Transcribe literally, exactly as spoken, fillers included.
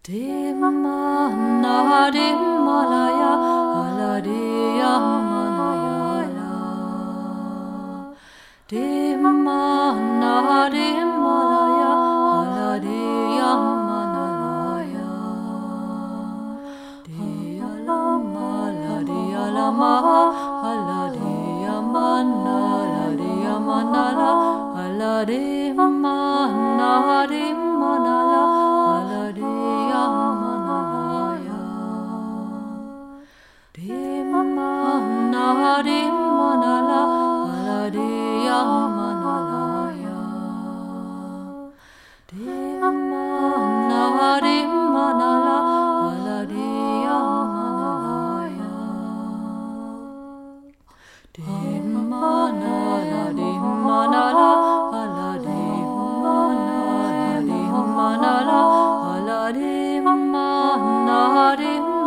Dimana dimmalaya aladiyammanayala. Dimana dimmalaya aladiyammanalaya. Diyalama ladiyalama aladiyammanala aladiyammanala aladiyammanala aladiyammanalaya. Dimana dimmanala aladiyammanalaya. Dimana dimmanala aladiyammanalaya. Dimana dimmanala aladiyammanala aladiyammanala aladiyammanala